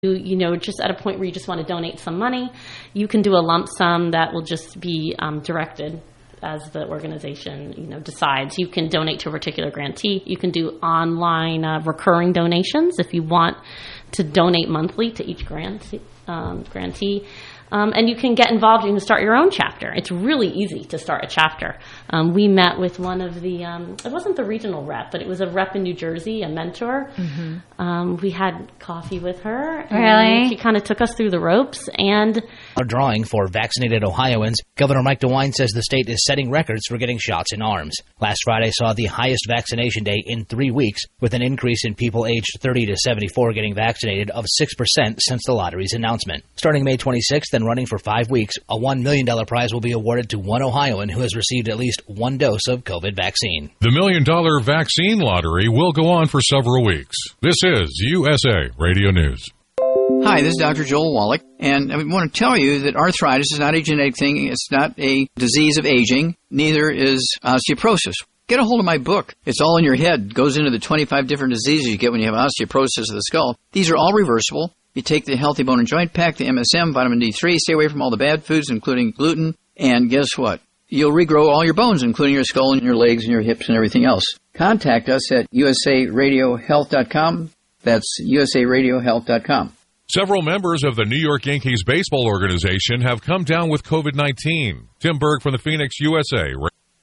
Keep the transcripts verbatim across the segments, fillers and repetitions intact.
you know, just at a point where you just want to donate some money, you can do a lump sum that will just be um, directed as the organization, you know, decides. You can donate to a particular grantee. You can do online uh, recurring donations if you want to donate monthly to each grant, um, grantee. Um, and you can get involved. You can start your own chapter. It's really easy to start a chapter. Um, we met with one of the, um, it wasn't the regional rep, but it was a rep in New Jersey, a mentor. Mm-hmm. Um, we had coffee with her. Really? She kind of took us through the ropes. And a drawing for vaccinated Ohioans, Governor Mike DeWine says the state is setting records for getting shots in arms. Last Friday saw the highest vaccination day in three weeks, with an increase in people aged thirty to seventy-four getting vaccinated of six percent since the lottery's announcement. Starting May twenty-sixth and running for five weeks, a one million dollars prize will be awarded to one Ohioan who has received at least one dose of COVID vaccine. The Million Dollar Vaccine Lottery will go on for several weeks. This is U S A Radio News. Hi, this is Doctor Joel Wallach, and I want to tell you that arthritis is not a genetic thing. It's not a disease of aging. Neither is osteoporosis. Get a hold of my book. It's all in your head. It goes into the twenty-five different diseases you get when you have osteoporosis of the skull. These are all reversible. You take the Healthy Bone and Joint Pack, the M S M, vitamin D three, stay away from all the bad foods, including gluten, and guess what? You'll regrow all your bones, including your skull and your legs and your hips and everything else. Contact us at U S A radio health dot com. That's U S A radio health dot com. Several members of the New York Yankees baseball organization have come down with COVID nineteen. Tim Berg from the Phoenix, U S A.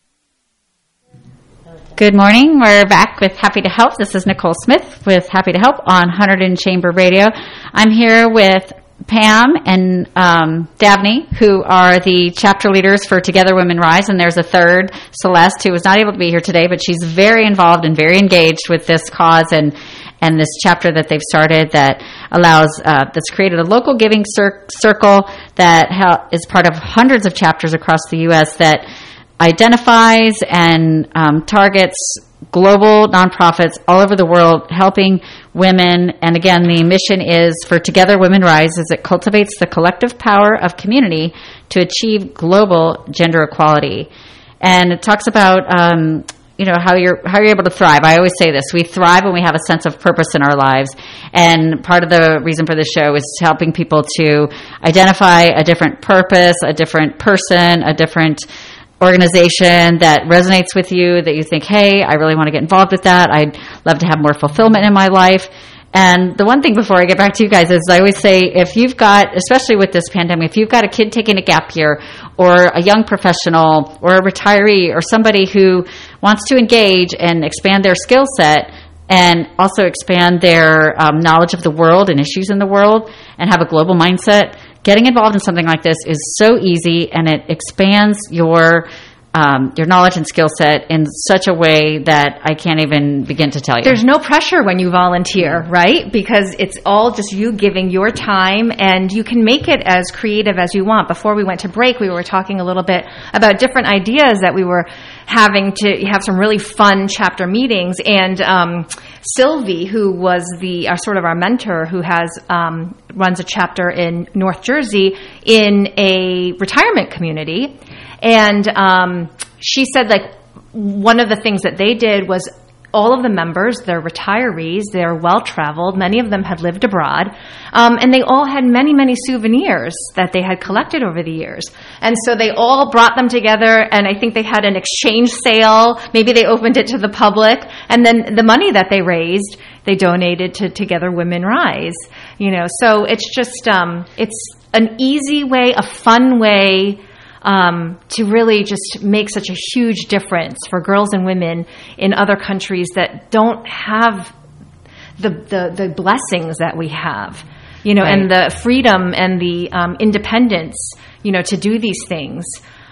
Good morning. We're back with Happy to Help. This is Nicole Smith with Happy to Help on Hunterdon Chamber Radio. I'm here with Pam and um, Dabney, who are the chapter leaders for Together Women Rise, and there's a third, Celeste, who was not able to be here today, but she's very involved and very engaged with this cause and and this chapter that they've started that allows, uh, that's created a local giving cir- circle that ha- is part of hundreds of chapters across the U S that identifies and um, targets global nonprofits all over the world helping women. And again, the mission is for Together Women Rise, as it cultivates the collective power of community to achieve global gender equality. And it talks about um, you know, how you're how you're able to thrive. I always say this: we thrive when we have a sense of purpose in our lives. And part of the reason for this show is helping people to identify a different purpose, a different person, a different organization that resonates with you, that you think, hey, I really want to get involved with that. I'd love to have more fulfillment in my life. And the one thing before I get back to you guys is I always say, if you've got, especially with this pandemic, if you've got a kid taking a gap year or a young professional or a retiree or somebody who wants to engage and expand their skill set and also expand their um, knowledge of the world and issues in the world and have a global mindset, getting involved in something like this is so easy, and it expands your Um, your knowledge and skill set in such a way that I can't even begin to tell you. There's no pressure when you volunteer, right? Because it's all just you giving your time, and you can make it as creative as you want. Before we went to break, we were talking a little bit about different ideas that we were having to have some really fun chapter meetings. And um, Sylvie, who was the uh, sort of our mentor, who has um, runs a chapter in North Jersey in a retirement community. And um, she said, like, one of the things that they did was all of the members, they're retirees, they're well-traveled, many of them had lived abroad, um, and they all had many, many souvenirs that they had collected over the years. And so they all brought them together, and I think they had an exchange sale. Maybe they opened it to the public, and then the money that they raised, they donated to Together Women Rise. You know, so it's just, um, it's an easy way, a fun way, Um, to really just make such a huge difference for girls and women in other countries that don't have the the, the blessings that we have, you know, right. And the freedom and the um, independence, you know, to do these things.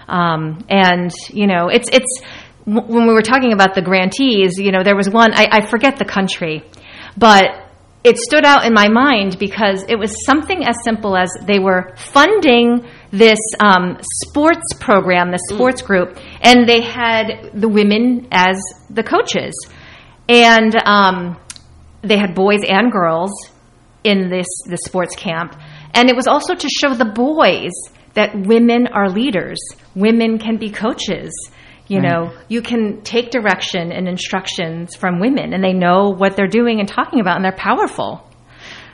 Um, and, you know, it's, it's, when we were talking about the grantees, you know, there was one, I, I forget the country, but it stood out in my mind because it was something as simple as they were funding this um, sports program, this sports group, and they had the women as the coaches. And um, they had boys and girls in this, this sports camp. And it was also to show the boys that women are leaders. Women can be coaches. You right. know, you can take direction and instructions from women, and they know what they're doing and talking about, and they're powerful.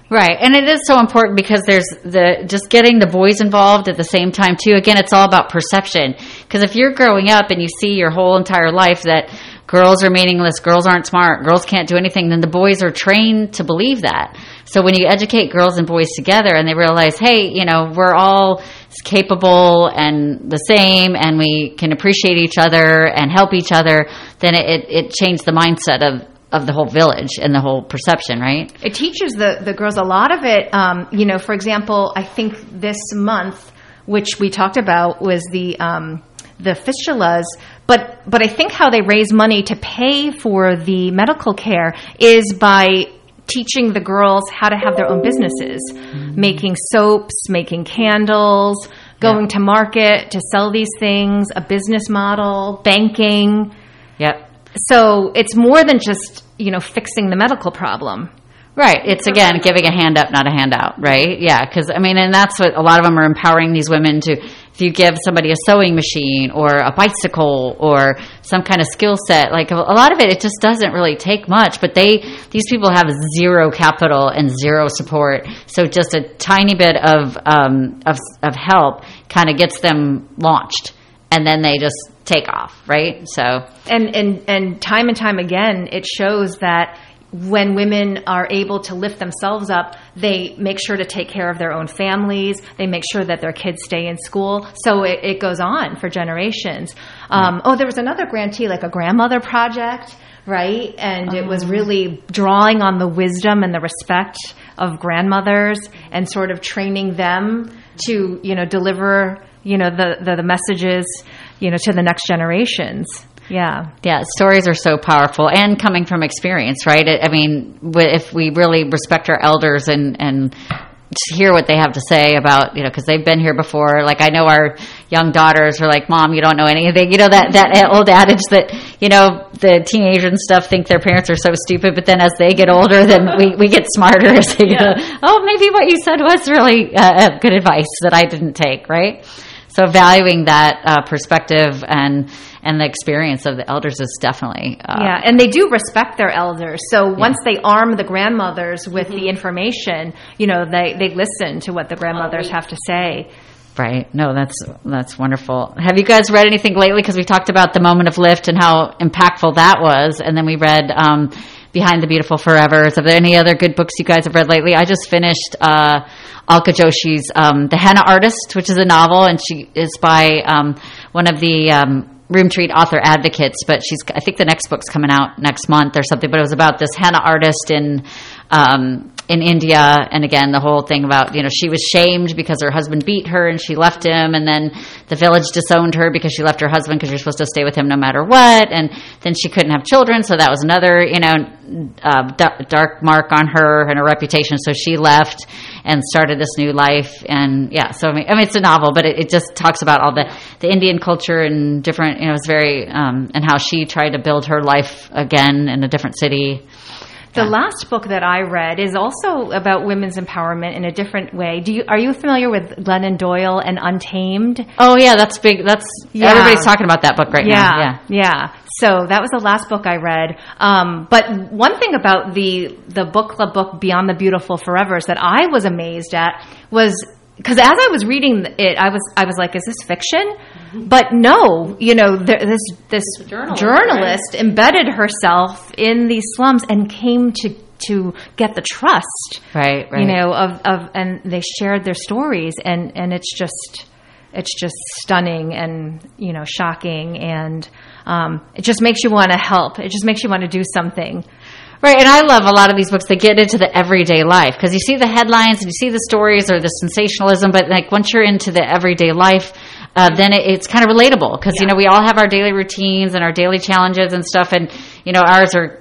Right, and it is so important because there's the just getting the boys involved at the same time too. Again, it's all about perception. Because if you're growing up and you see your whole entire life that girls are meaningless, girls aren't smart, girls can't do anything, then the boys are trained to believe that. So when you educate girls and boys together and they realize, hey, you know, we're all capable and the same and we can appreciate each other and help each other, then it, it, it changed the mindset of of the whole village and the whole perception, right? It teaches the, the girls a lot of it. Um, you know, for example, I think this month, which we talked about, was the um, the fistulas. But but I think how they raise money to pay for the medical care is by teaching the girls how to have their own businesses, mm-hmm. making soaps, making candles, going yeah. to market to sell these things, a business model, banking. Yep. So it's more than just, you know, fixing the medical problem. Right. It's, again, giving a hand up, not a handout, right? Yeah, because, I mean, and that's what a lot of them are empowering these women to. If you give somebody a sewing machine or a bicycle or some kind of skill set, like a lot of it, it just doesn't really take much. But they, these people have zero capital and zero support. So just a tiny bit of um, of, of help kind of gets them launched. And then they just take off, right? So and and and time and time again, it shows that when women are able to lift themselves up, they make sure to take care of their own families. They make sure that their kids stay in school. So it, it goes on for generations. Um, oh, there was another grantee, like a grandmother project, right? And um. it was really drawing on the wisdom and the respect of grandmothers and sort of training them to, you know, deliver, you know, the, the, the messages, you know, to the next generations. Yeah. Yeah. Stories are so powerful and coming from experience, right? I mean, if we really respect our elders and, and hear what they have to say about, you know, because they've been here before. Like, I know our young daughters are like, Mom, you don't know anything. You know, that, that old adage that, you know, the teenagers and stuff think their parents are so stupid, but then as they get older, then we, we get smarter as they yeah. go, oh, maybe what you said was really uh, good advice that I didn't take, right? So valuing that uh, perspective and and the experience of the elders is definitely... Uh, yeah, and they do respect their elders. So once yeah. they arm the grandmothers with mm-hmm. the information, you know, they, they listen to what the grandmothers have to say. Right. No, that's that's wonderful. Have you guys read anything lately? Because we talked about the Moment of Lift and how impactful that was. And then we read um, Behind the Beautiful Forevers. Are there any other good books you guys have read lately? I just finished uh, Alka Joshi's um, The Henna Artist, which is a novel. And she is by um, one of the... Um, Room Treat author advocates, but she's, I think the next book's coming out next month or something, but it was about this henna artist in, um, in India. And again, the whole thing about, you know, she was shamed because her husband beat her and she left him. And then the village disowned her because she left her husband because you're supposed to stay with him no matter what. And then she couldn't have children. So that was another, you know, uh, d- dark mark on her and her reputation. So she left and started this new life. And yeah, so I mean, I mean it's a novel, but it, it just talks about all the, the Indian culture and different, you know, it's very, um, and how she tried to build her life again in a different city. The yeah. last book that I read is also about women's empowerment in a different way. Do you, are you familiar with Glennon Doyle and Untamed? Oh yeah, that's big. That's, yeah. Everybody's talking about that book right yeah. now. Yeah. Yeah. So that was the last book I read. Um, but one thing about the, the book club book Beyond the Beautiful Forevers that I was amazed at was, because as I was reading it, I was I was like, "Is this fiction?" Mm-hmm. But no, you know, there, this this journalist, journalist right? embedded herself in these slums and came to to get the trust, right? Right. You know, of of and they shared their stories, and and it's just it's just stunning and, you know, shocking, and um, it just makes you want to help. It just makes you want to do something. Right, and I love a lot of these books that get into the everyday life, because you see the headlines and you see the stories or the sensationalism, but like once you're into the everyday life, uh, then it, it's kind of relatable, because, yeah. you know, we all have our daily routines and our daily challenges and stuff, and, you know, ours are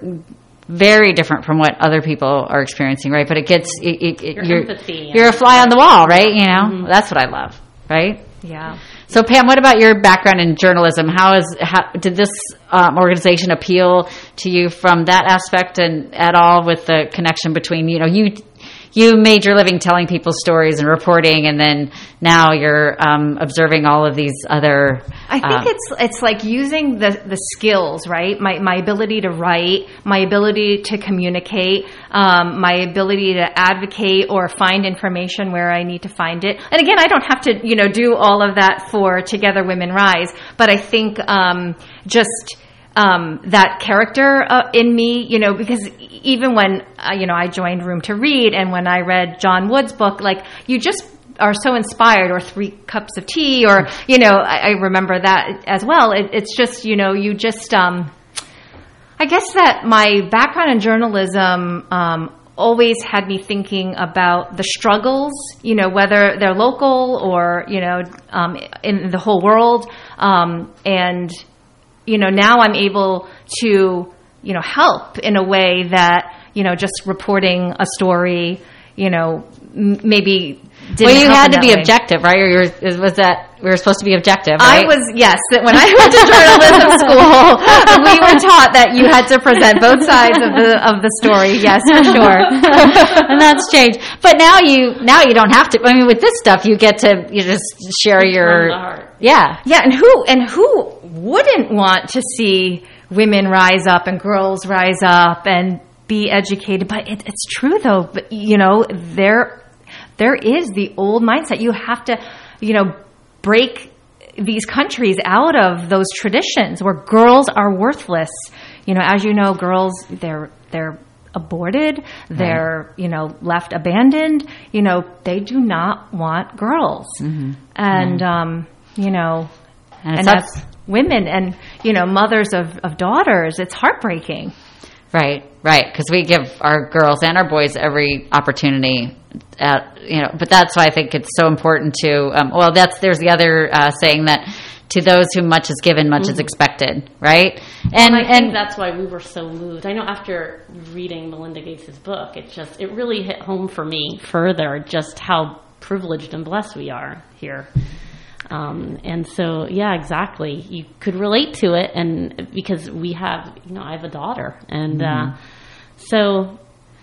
very different from what other people are experiencing, right? But it gets, it, it, it, Your you're, empathy you're a fly on the wall, right? You know, mm-hmm. That's what I love, right? Yeah. So Pam, what about your background in journalism? How is how, did this um, organization appeal to you from that aspect, and at all with the connection between, you know, you you made your living telling people stories and reporting, and then now you're um, observing all of these other. I think um, it's it's like using the the skills, right? My my ability to write, my ability to communicate, um, my ability to advocate or find information where I need to find it. And again, I don't have to, you know, do all of that for Together Women Rise, but I think um, just. Um, that character uh, in me, you know, because even when, uh, you know, I joined Room to Read, and when I read John Wood's book, like, you just are so inspired, or Three Cups of Tea, or, you know, I, I remember that as well. It, it's just, you know, you just, um, I guess that my background in journalism um, always had me thinking about the struggles, you know, whether they're local or, you know, um, in the whole world, um, and you know, now I'm able to, you know, help in a way that, you know, just reporting a story, you know, m- maybe didn't well, you help had in to that be way. objective, right? Or you're, was that we were supposed to be objective? Right? I was, yes. That when I went to journalism school, we were taught that you had to present both sides of the of the story. Yes, for sure. And that's changed. But now you now you don't have to. I mean, with this stuff, you get to you just share your From the heart. yeah. Yeah, and who and who wouldn't want to see women rise up and girls rise up and be educated? But it, it's true, though. But, you know, there there is the old mindset. You have to, you know, break these countries out of those traditions where girls are worthless. You know, as you know, girls they're they're aborted, they're right. you know left abandoned. You know, they do not want girls, mm-hmm. and mm-hmm. um, you know, and, and as women and, you know, mothers of, of daughters, it's heartbreaking. Right, right. Because we give our girls and our boys every opportunity at, you know, but that's why I think it's so important to, um, well, that's, there's the other uh, saying that to those whom much is given, much mm-hmm. is expected, right? And, and I think and, that's why we were so moved. I know after reading Melinda Gates' book, it just, it really hit home for me further just how privileged and blessed we are here. Um, and so, yeah, exactly. You could relate to it, and because we have, you know, I have a daughter, and mm-hmm. uh, so,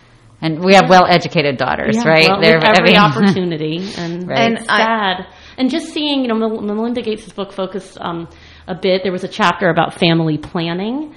and we have yeah. well-educated daughters, yeah, right? Well, They're every I mean, opportunity, and, right. and it's sad. And just seeing, you know, Mel- Melinda Gates' book focused um, a bit. There was a chapter about family planning,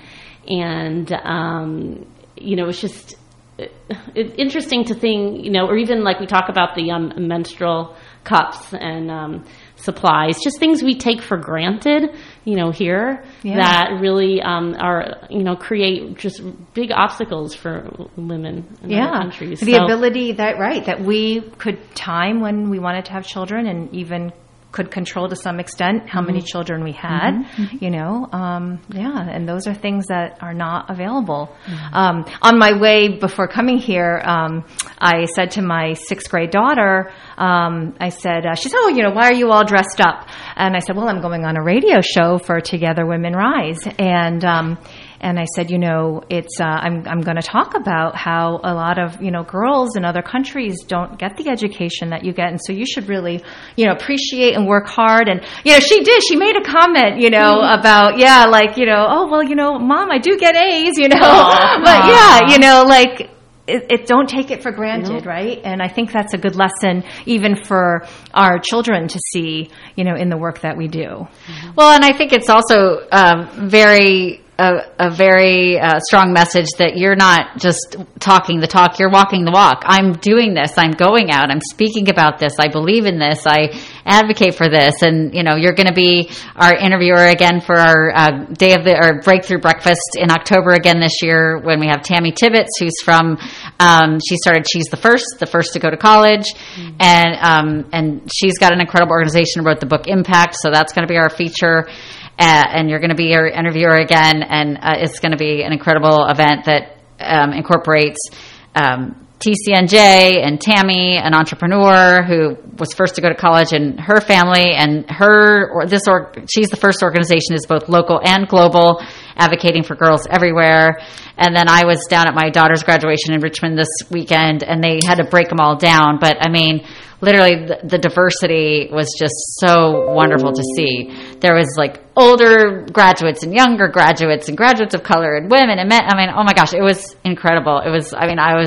and um, you know, it's just it, it, interesting to think, you know, or even like we talk about the um, menstrual cups and um, supplies, just things we take for granted, you know, here yeah. that really um, are, you know, create just big obstacles for women in yeah. other countries. The so, ability that, right, that we could time when we wanted to have children and even could control to some extent how mm-hmm. many children we had, mm-hmm. you know, um, yeah, and those are things that are not available. Mm-hmm. Um, on my way before coming here, um, I said to my sixth grade daughter, um, I said, uh, she said, oh, you know, why are you all dressed up? And I said, well, I'm going on a radio show for Together Women Rise. And, um, And I said, you know, it's uh, I'm I'm going to talk about how a lot of, you know, girls in other countries don't get the education that you get, and so you should really, you know, appreciate and work hard. And you know, she did. She made a comment, you know, mm-hmm. about yeah, like you know, oh well, you know, Mom, I do get A's, you know, Aww. But yeah, you know, like. It, it don't take it for granted, no. right? And I think that's a good lesson even for our children to see, you know, in the work that we do. Mm-hmm. Well, and I think it's also um, very a, a very uh, strong message that you're not just talking the talk, you're walking the walk. I'm doing this. I'm going out. I'm speaking about this. I believe in this. I advocate for this. And, you know, you're going to be our interviewer again for our uh, day of the or breakthrough breakfast in October again this year when we have Tammy Tibbetts, who's from, um, she started She's the First, the first to go to college. Mm-hmm. And, um, and she's got an incredible organization, wrote the book Impact. So that's going to be our feature. Uh, and you're going to be our interviewer again, and uh, it's going to be an incredible event that um, incorporates um, T C N J and Tammy, an entrepreneur who was first to go to college, and her family and her or this or She's the First organization is both local and global, advocating for girls everywhere. And then I was down at my daughter's graduation in Richmond this weekend, and they had to break them all down. But I mean, literally the, the diversity was just so wonderful to see. There was like older graduates and younger graduates and graduates of color and women and men. I mean, oh my gosh, it was incredible. It was, I mean, I was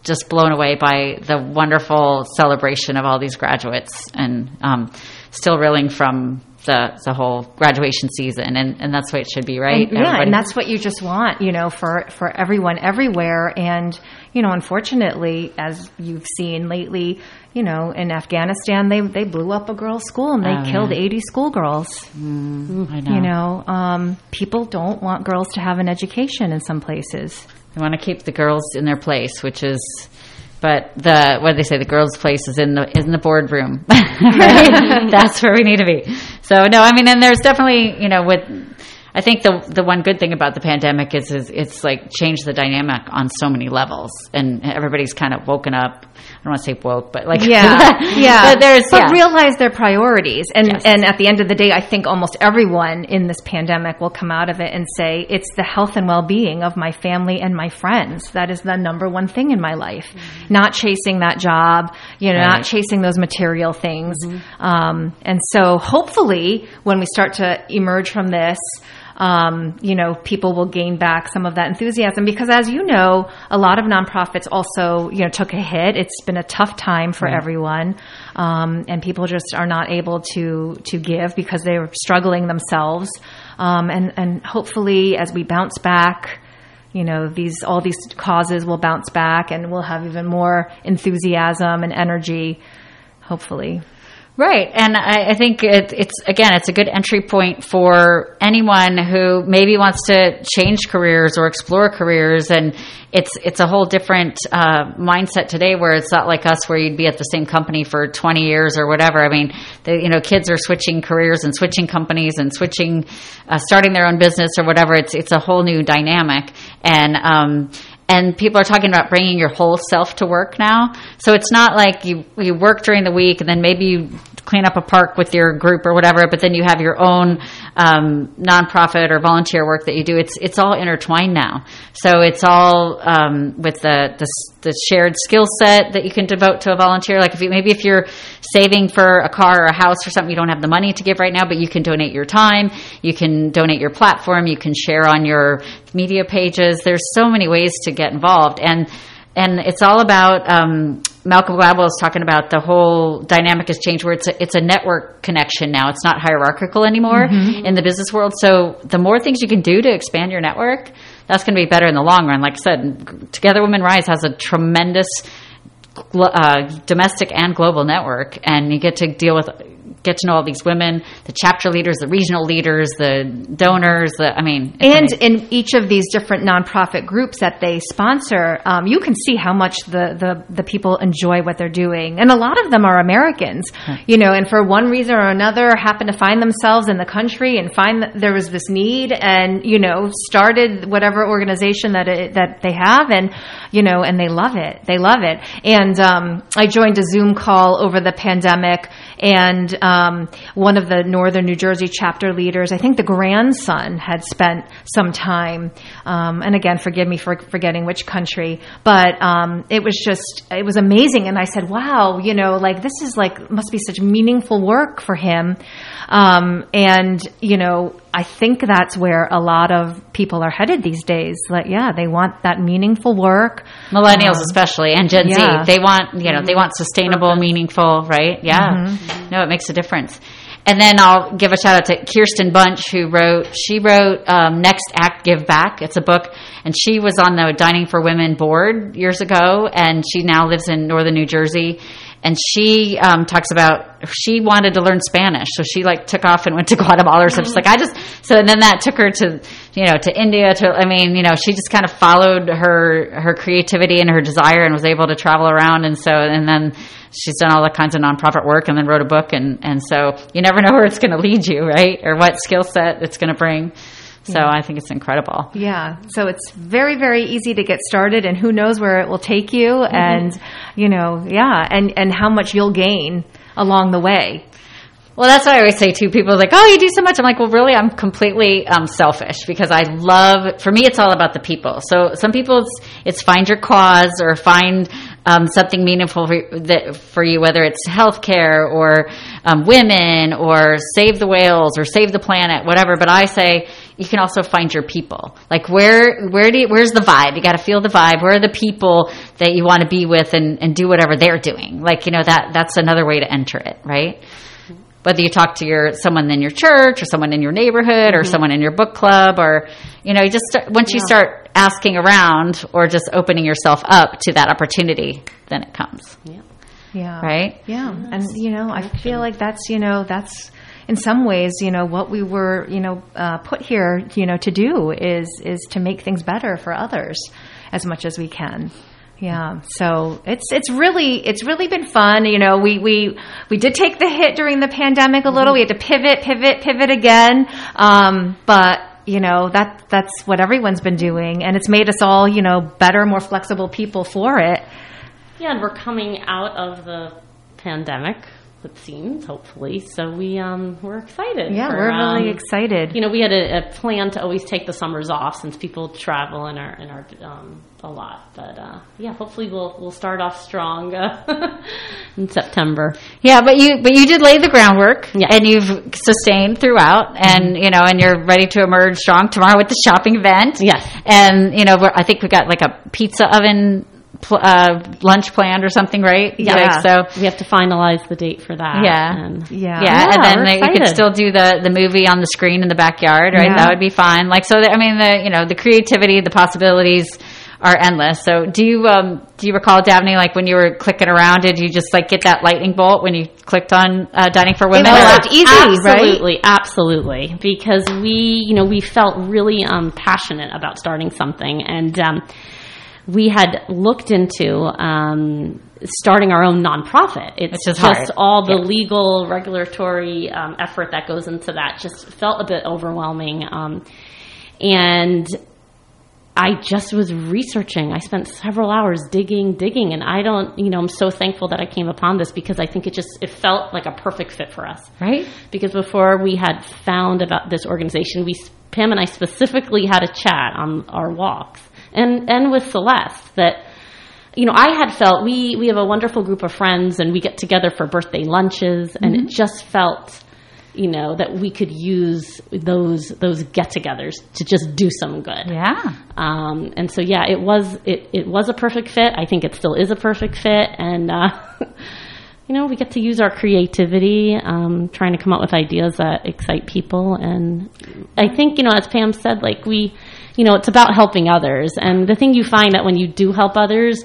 just blown away by the wonderful celebration of all these graduates, and um, still reeling from the the whole graduation season, and, and that's the way it should be, right? And, yeah, Everybody. And that's what you just want, you know, for, for everyone everywhere. And, you know, unfortunately, as you've seen lately, you know, in Afghanistan, they they blew up a girls' school and they oh, killed yeah. eighty schoolgirls. Mm, I know. You know, um, people don't want girls to have an education in some places. They want to keep the girls in their place, which is... But the what do they say? The girls' place is in the in the boardroom. Right? That's where we need to be. So no, I mean, and there's definitely, you know, with I think the the one good thing about the pandemic is is it's like changed the dynamic on so many levels, and everybody's kind of woken up. I don't want to say woke, but like yeah, yeah. But there's but yeah. realize their priorities, and yes. and at the end of the day, I think almost everyone in this pandemic will come out of it and say it's the health and well-being of my family and my friends. That is the number one thing in my life. Mm-hmm. Not chasing that job, you know, right. not chasing those material things. Mm-hmm. Um, and so, hopefully, when we start to emerge from this. Um, you know, people will gain back some of that enthusiasm because, as you know, a lot of nonprofits also, you know, took a hit. It's been a tough time for right. everyone, um, and people just are not able to to give because they were struggling themselves. Um, and and hopefully, as we bounce back, you know, these all these causes will bounce back, and we'll have even more enthusiasm and energy. Hopefully. Right. And I, I think it, it's, again, it's a good entry point for anyone who maybe wants to change careers or explore careers. And it's, it's a whole different uh, mindset today where it's not like us where you'd be at the same company for twenty years or whatever. I mean, the, you know, kids are switching careers and switching companies and switching, uh, starting their own business or whatever. It's, it's a whole new dynamic. And, um, And people are talking about bringing your whole self to work now. So it's not like you, you work during the week and then maybe you clean up a park with your group or whatever, but then you have your own um, nonprofit or volunteer work that you do. It's it's all intertwined now. So it's all um, with the, the the shared skill set that you can devote to a volunteer. Like if you, maybe if you're saving for a car or a house or something, you don't have the money to give right now, but you can donate your time, you can donate your platform, you can share on your media pages. There's so many ways to get involved. And and it's all about, um, Malcolm Gladwell is talking about the whole dynamic has changed where it's a, it's a network connection now. It's not hierarchical anymore mm-hmm. in the business world. So the more things you can do to expand your network, that's going to be better in the long run. Like I said, Together Women Rise has a tremendous uh, domestic and global network, and you get to deal with get to know all these women, the chapter leaders, the regional leaders, the donors, the, I mean. And in each of these different nonprofit groups that they sponsor, um, you can see how much the, the, the people enjoy what they're doing. And a lot of them are Americans, huh. you know, and for one reason or another happen to find themselves in the country and find that there was this need and, you know, started whatever organization that it, that they have and, you know, and they love it. They love it. And um, I joined a Zoom call over the pandemic, and um, one of the Northern New Jersey chapter leaders, I think the grandson had spent some time, um, and again, forgive me for forgetting which country, but um, it was just, it was amazing. And I said, wow, you know, like this is like, must be such meaningful work for him. Um, and, you know, I think that's where a lot of people are headed these days. Like, yeah, they want that meaningful work. Millennials um, especially, and Gen yeah. Z. They want, you know, they want sustainable, meaningful, right? Yeah. Mm-hmm. No, it makes a difference. And then I'll give a shout out to Kirsten Bunch, who wrote, she wrote um, Next Act, Give Back. It's a book, and she was on the Dining for Women board years ago, and she now lives in Northern New Jersey. And she um, talks about, she wanted to learn Spanish. So she like took off and went to Guatemala or something. She's like, I just, so and then that took her to, you know, to India to, I mean, you know, she just kind of followed her, her creativity and her desire and was able to travel around. And so, and then she's done all the kinds of nonprofit work and then wrote a book. And, and so you never know where it's going to lead you, right? Or what skill set it's going to bring. So yeah. I think it's incredible. Yeah. So it's very, very easy to get started, and who knows where it will take you, mm-hmm. and, you know, yeah, and, and how much you'll gain along the way. Well, that's what I always say too. People are like, oh, you do so much. I'm like, well, really, I'm completely um, selfish because I love, for me, it's all about the people. So some people, it's, it's find your cause or find um, something meaningful for, that, for you, whether it's healthcare or um, women or save the whales or save the planet, whatever. But I say, you can also find your people. Like where where do you, where's the vibe? You got to feel the vibe. Where are the people that you want to be with and, and do whatever they're doing? Like, you know, that that's another way to enter it, right? Whether you talk to your someone in your church or someone in your neighborhood or mm-hmm. someone in your book club, or, you know, you just start, once yeah. you start asking around or just opening yourself up to that opportunity, then it comes. Yeah. Yeah. Right? Yeah. And, you know, I feel like that's, you know, that's in some ways, you know, what we were, you know, uh, put here, you know, to do is, is to make things better for others as much as we can. Yeah. So it's, it's really, it's really been fun. You know, we, we, we did take the hit during the pandemic a little. Mm-hmm. We had to pivot, pivot, pivot again. Um, but, you know, that, that's what everyone's been doing, and it's made us all, you know, better, more flexible people for it. Yeah, and we're coming out of the pandemic, it seems, hopefully. So we, um, we're excited. Yeah, for, we're really um, excited. You know, we had a, a plan to always take the summers off since people travel and are, and are um, a lot. But, uh, yeah, hopefully we'll we'll start off strong uh, in September. Yeah, but you but you did lay the groundwork, yeah. and you've sustained throughout, and, you know, and you're ready to emerge strong tomorrow with the shopping event. Yes. And, you know, we're, I think we got like a pizza oven Uh, lunch planned or something, right? Yeah. Like, so we have to finalize the date for that. Yeah. And yeah. Yeah. Yeah. And then we're like, you could still do the, the movie on the screen in the backyard, right? Yeah. That would be fine. Like, so, the, I mean, the, you know, the creativity, the possibilities are endless. So do you, um, do you recall, Daphne, like when you were clicking around, did you just like get that lightning bolt when you clicked on uh, Dining for Women? It was easy, absolutely, right? Absolutely. Because we, you know, we felt really um, passionate about starting something. And, um, we had looked into um, starting our own nonprofit. It's Which is just hard. all the yeah. legal, regulatory um, effort that goes into that just felt a bit overwhelming. Um, and I just was researching. I spent several hours digging, digging, and I don't, you know, I'm so thankful that I came upon this because I think it just, it felt like a perfect fit for us. Right. Because before we had found about this organization, we, Pam and I specifically had a chat on our walks. And and with Celeste, that, you know, I had felt, we, we have a wonderful group of friends and we get together for birthday lunches, and mm-hmm. it just felt, you know, that we could use those those get-togethers to just do some good. Yeah. Um, and so, yeah, it was it, it was a perfect fit. I think it still is a perfect fit. And, uh, you know, we get to use our creativity, um, trying to come up with ideas that excite people. And I think, you know, as Pam said, like we... You know, it's about helping others. And the thing you find that when you do help others,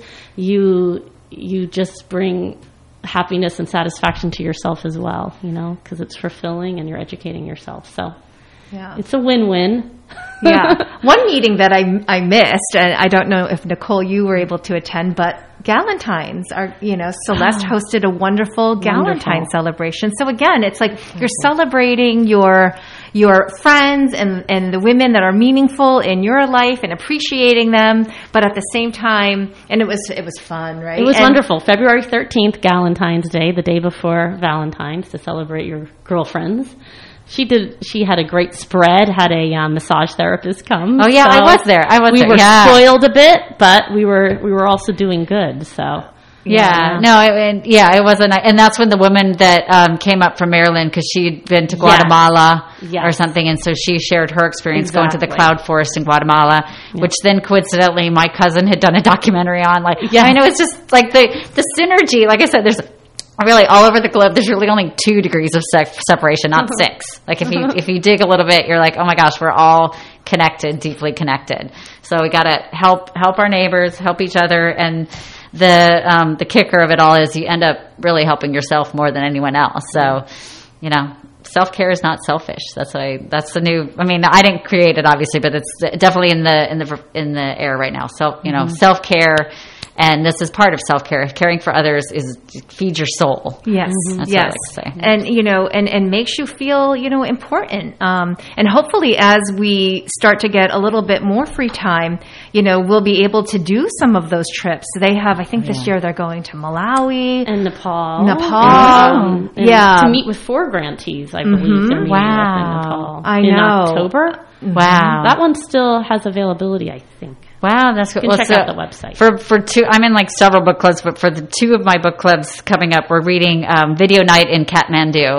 you you just bring happiness and satisfaction to yourself as well, you know, because it's fulfilling and you're educating yourself. So yeah. It's a win-win. Yeah. One meeting that I, I missed, and I don't know if, Nicole, you were able to attend, but Galentine's, are, you know, Celeste oh. hosted a wonderful Galentine celebration. So again, it's like you're celebrating your your friends and, and the women that are meaningful in your life and appreciating them, but at the same time, and it was it was fun, right? It was and, wonderful. February thirteenth, Galentine's Day, the day before Valentine's, to celebrate your girlfriends. She did. She had a great spread. Had a um, massage therapist come. Oh yeah, so I was there. I was. We there. were yeah. spoiled a bit, but we were we were also doing good. So yeah, yeah. no, it, and yeah, it wasn't. And that's when the woman that um, came up from Maryland, because she'd been to Guatemala yes. Yes. or something, and so she shared her experience exactly. going to the cloud forest in Guatemala, yeah. which then coincidentally my cousin had done a documentary on. Like, yeah. I mean, it was just like the the synergy. Like I said, there's. Really, all over the globe, there's really only two degrees of se- separation, not six. Like if you if you dig a little bit, you're like, oh my gosh, we're all connected, deeply connected. So we got to help help our neighbors, help each other, and the um, the kicker of it all is you end up really helping yourself more than anyone else. So, you know, self care is not selfish. That's what I. That's the new. I mean, I didn't create it, obviously, but it's definitely in the in the in the air right now. So, you know, mm-hmm. self care. And this is part of self-care. Caring for others is feed your soul. Yes, That's yes. what I like to say. And, you know, and, and makes you feel, you know, important. Um, and hopefully as we start to get a little bit more free time, you know, we'll be able to do some of those trips. They have, I think this yeah. year they're going to Malawi. And Nepal. Nepal. Um, and yeah. To meet with four grantees, I believe Mm-hmm. they're meeting wow. with in Nepal. I in know. October. Wow. That one still has availability, I think. Wow, that's good. You can well, check so out the website. For for two, I'm in like several book clubs, but for the two of my book clubs coming up, we're reading um, Video Night in Kathmandu,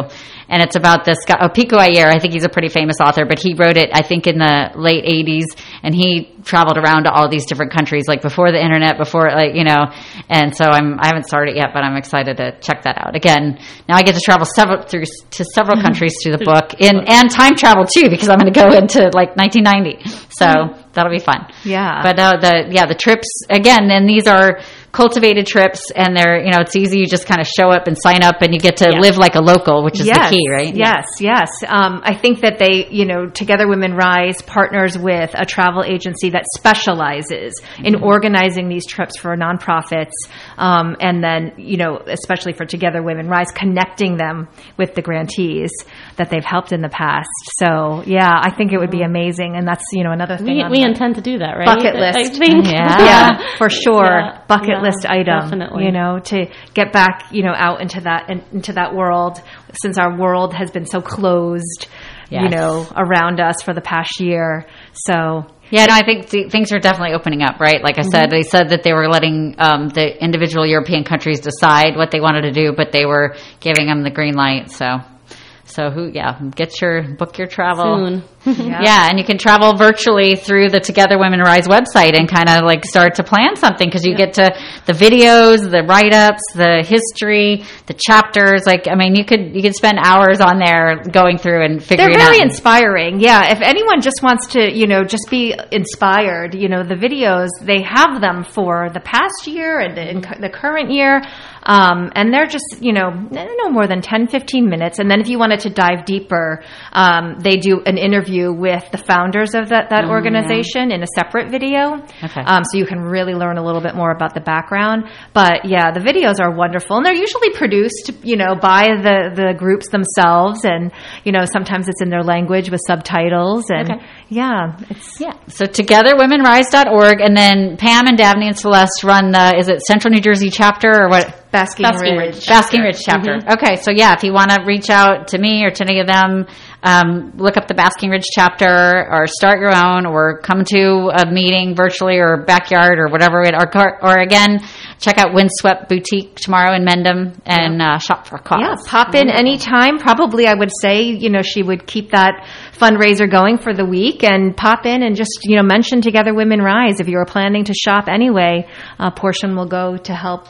and it's about this guy, oh, Pico Iyer. I think he's a pretty famous author, but he wrote it, I think, in the late eighties, and he traveled around to all these different countries, like before the internet, before, like, you know, and so I'm, I haven't started yet, but I'm excited to check that out. Again, now I get to travel several through to several countries through the book, in, and time travel too, because I'm going to go into like nineteen ninety. So that'll be fun. Yeah. But uh, the, yeah, the trips, again, and these are cultivated trips, and they're, you know, it's easy. You just kind of show up and sign up, and you get to Yeah. live like a local, which is Yes, the key, right? Yes, yes. Um, I think that they, you know, Together Women Rise partners with a travel agency that specializes in organizing these trips for nonprofits, um, and then, you know, especially for Together Women Rise, connecting them with the grantees that they've helped in the past. So, yeah, I think it would be amazing, and that's, you know, another thing. We, on we my intend to do that, right? bucket I list. think. Yeah. yeah, for sure. Yeah, Bucket yeah, list item, definitely. you know, to get back, you know, out into that in, into that world, since our world has been so closed, you Yes. know, around us for the past year. So Yeah, no, I think th- things are definitely opening up, right? Like I Mm-hmm. said, they said that they were letting um, the individual European countries decide what they wanted to do, but they were giving them the green light. So, so who? Yeah, get your book your travel. Soon. yeah. Yeah, and you can travel virtually through the Together Women Rise website and kind of like start to plan something, because you get to the videos, the write-ups, the history, the chapters. Like, I mean, you could you could spend hours on there going through and figuring They're very out. inspiring. Yeah. If anyone just wants to, you know, just be inspired, you know, the videos, they have them for the past year and the, in cu- the current year. Um, and they're just, you know, no more than ten, fifteen minutes. And then if you wanted to dive deeper, um, they do an interview with the founders of that, that organization in a separate video. Okay. Um, so you can really learn a little bit more about the background. But yeah, the videos are wonderful, and they're usually produced, you know, by the, the groups themselves. And, you know, sometimes it's in their language with subtitles. And Okay. yeah, it's, Yeah. So together women rise dot org, and then Pam and Dabney and Celeste run the, is it Central New Jersey chapter or what? Basking, Basking Ridge. Ridge. Basking Ridge chapter. Okay, so yeah, if you want to reach out to me or to any of them, um, look up the Basking Ridge chapter, or start your own, or come to a meeting virtually or backyard or whatever. It, or, or again, check out Windswept Boutique tomorrow in Mendham and uh, shop for a cause. Yeah, pop in anytime. Probably, I would say, you know, she would keep that fundraiser going for the week, and pop in and just, you know, mention Together Women Rise. If you were planning to shop anyway, a portion will go to help.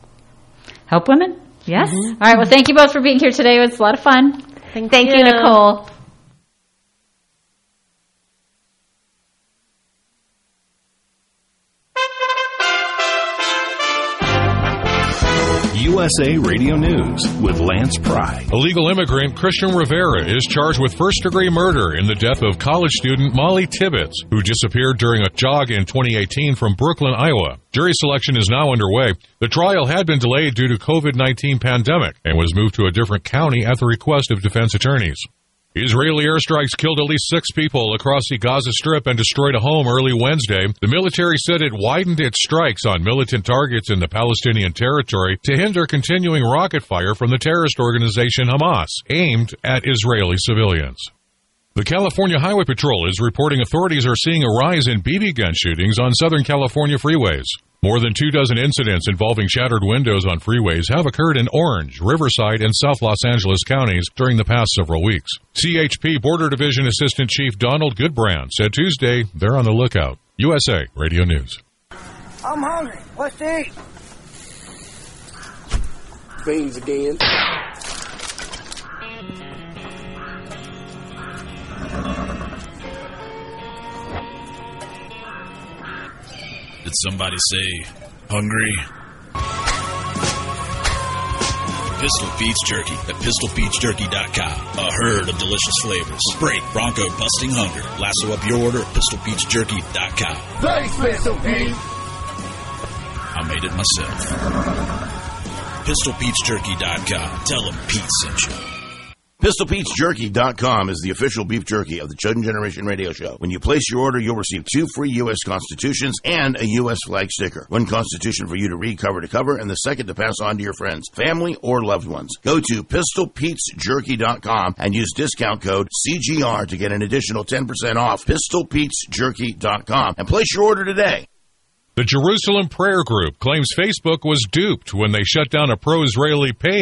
Help women. Yes. All right. Well, thank you both for being here today. It was a lot of fun. Thank, Thank you, Nicole. U S A Radio News with Lance Pry. Illegal immigrant Christian Rivera is charged with first-degree murder in the death of college student Molly Tibbetts, who disappeared during a jog in twenty eighteen from Brooklyn, Iowa. Jury selection is now underway. The trial had been delayed due to COVID nineteen pandemic and was moved to a different county at the request of defense attorneys. Israeli airstrikes killed at least six people across the Gaza Strip and destroyed a home early Wednesday. The military said it widened its strikes on militant targets in the Palestinian territory to hinder continuing rocket fire from the terrorist organization Hamas, aimed at Israeli civilians. The California Highway Patrol is reporting authorities are seeing a rise in B B gun shootings on Southern California freeways. More than two dozen incidents involving shattered windows on freeways have occurred in Orange, Riverside, and South Los Angeles counties during the past several weeks. C H P Border Division Assistant Chief Donald Goodbrand said Tuesday they're on the lookout. U S A Radio News. I'm hungry. What's to eat? Beans again. Did somebody say hungry? Pistol Pete's Jerky at pistol pete's jerky dot com. A herd of delicious flavors. Break bronco busting hunger. Lasso up your order at pistol pete's jerky dot com. Thanks, Pistol Pete. I made it myself. pistol pete's jerky dot com. Tell them Pete sent you. pistol pete's jerky dot com is the official beef jerky of the Chosen Generation Radio Show. When you place your order, you'll receive two free U S Constitutions and a U S flag sticker. One Constitution for you to read cover to cover, and the second to pass on to your friends, family, or loved ones. Go to pistol pete's jerky dot com and use discount code C G R to get an additional ten percent off. pistol pete's jerky dot com and place your order today. The Jerusalem Prayer Group claims Facebook was duped when they shut down a pro-Israeli page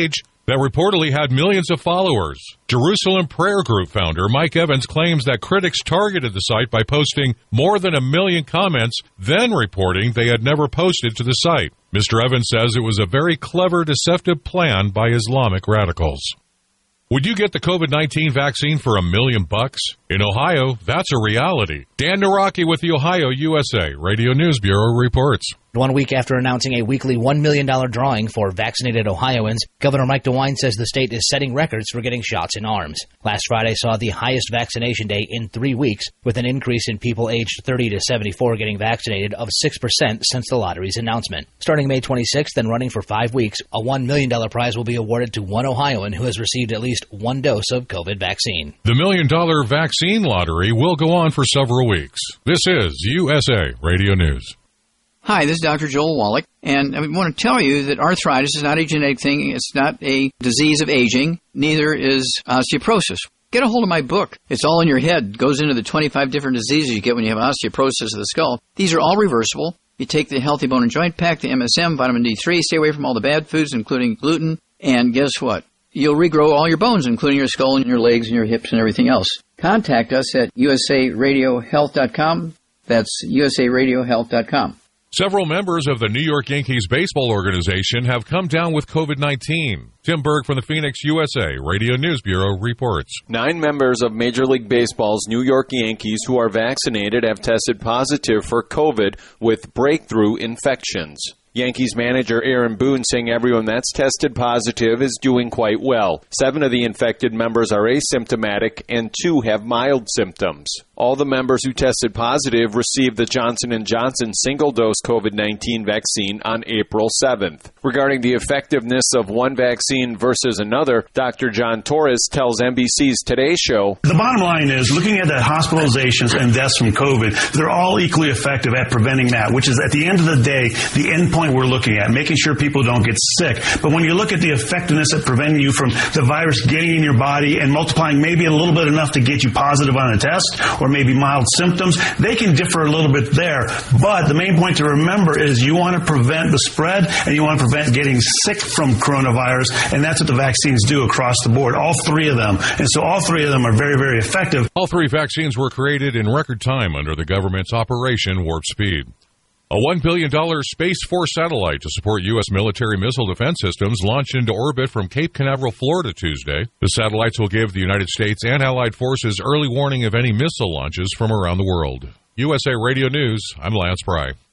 that reportedly had millions of followers. Jerusalem Prayer Group founder Mike Evans claims that critics targeted the site by posting more than a million comments, then reporting they had never posted to the site. Mister Evans says it was a very clever, deceptive plan by Islamic radicals. Would you get the COVID nineteen vaccine for a million bucks? In Ohio, that's a reality. Dan Naraki with the Ohio U S A Radio News Bureau reports. One week after announcing a weekly one million dollars drawing for vaccinated Ohioans, Governor Mike DeWine says the state is setting records for getting shots in arms. Last Friday saw the highest vaccination day in three weeks, with an increase in people aged thirty to seventy-four getting vaccinated of six percent since the lottery's announcement. Starting May twenty-sixth and running for five weeks, a one million dollars prize will be awarded to one Ohioan who has received at least one dose of COVID vaccine. The million dollar vaccine lottery will go on for several weeks. This is U S A Radio News. Hi, this is Doctor Joel Wallach, and I want to tell you that arthritis is not a genetic thing. It's not a disease of aging. Neither is osteoporosis. Get a hold of my book. It's all in your head. It goes into the twenty-five different diseases you get when you have osteoporosis of the skull. These are all reversible. You take the Healthy Bone and Joint Pack, the M S M, vitamin D three, stay away from all the bad foods, including gluten, and guess what? You'll regrow all your bones, including your skull and your legs and your hips and everything else. Contact us at U S A radio health dot com. That's U S A radio health dot com. Several members of the New York Yankees baseball organization have come down with COVID nineteen. Tim Berg from the Phoenix U S A Radio News Bureau reports. Nine members of Major League Baseball's New York Yankees who are vaccinated have tested positive for COVID with breakthrough infections. Yankees manager Aaron Boone saying everyone that's tested positive is doing quite well. Seven of the infected members are asymptomatic and two have mild symptoms. All the members who tested positive received the Johnson and Johnson single-dose COVID nineteen vaccine on April seventh. Regarding the effectiveness of one vaccine versus another, Doctor John Torres tells N B C's Today Show, the bottom line is, looking at the hospitalizations and deaths from COVID, they're all equally effective at preventing that, which is, at the end of the day, the end point we're looking at, making sure people don't get sick. But when you look at the effectiveness at preventing you from the virus getting in your body and multiplying maybe a little bit enough to get you positive on a test, or maybe mild symptoms, they can differ a little bit there. But the main point to remember is you want to prevent the spread and you want to prevent getting sick from coronavirus, and that's what the vaccines do across the board, all three of them. And so all three of them are very, very effective. All three vaccines were created in record time under the government's Operation Warp Speed. A one billion dollars Space Force satellite to support U S military missile defense systems launched into orbit from Cape Canaveral, Florida, Tuesday. The satellites will give the United States and allied forces early warning of any missile launches from around the world. U S A Radio News, I'm Lance Pry.